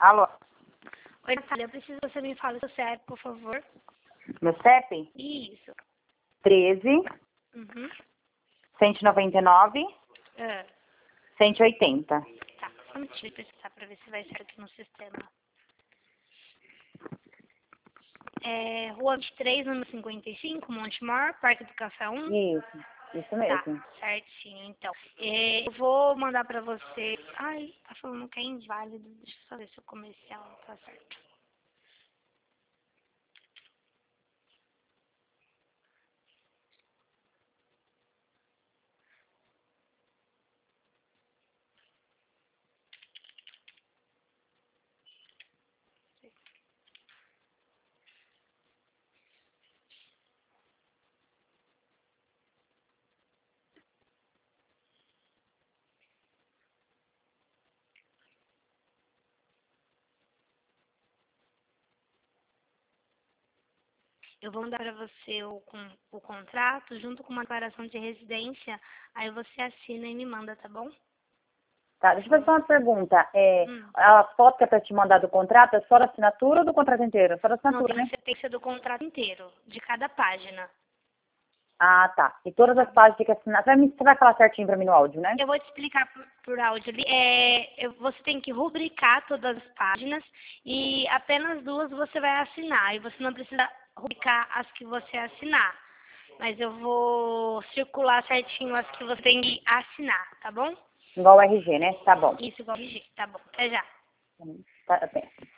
Alô? Oi, Natália, eu preciso que você me fale o seu CEP, por favor. Meu CEP? Isso. 13 Uhum. 199 Ah, 180. tá, só um minutinho pra pesquisar pra ver se vai certo aqui no sistema. Rua 23, número 55, Montemor, Parque do Café 1. Isso Tá, mesmo. certinho, então. Eu vou mandar pra você... Ai, tá falando que é inválido. Deixa eu só ver se o comercial tá certo. Eu vou mandar para você o contrato junto com uma declaração de residência. Aí você assina e me manda, tá bom? Tá, deixa eu fazer só uma pergunta. Hum. A foto que é pra te mandar do contrato é só da assinatura ou do contrato inteiro? Só da Não, assinatura, né? tem que ser do contrato inteiro, de cada página. Ah, tá. E todas as páginas tem que assinar. Você vai falar certinho pra mim no áudio, né? Eu vou te explicar por áudio ali. Você tem que rubricar todas as páginas e apenas 2 você vai assinar. E você não precisa rubricar as que você assinar. Mas eu vou circular certinho as que você tem que assinar, tá bom? Igual o RG, né? Tá bom. Isso, igual RG, tá bom. Até já. Tá bem.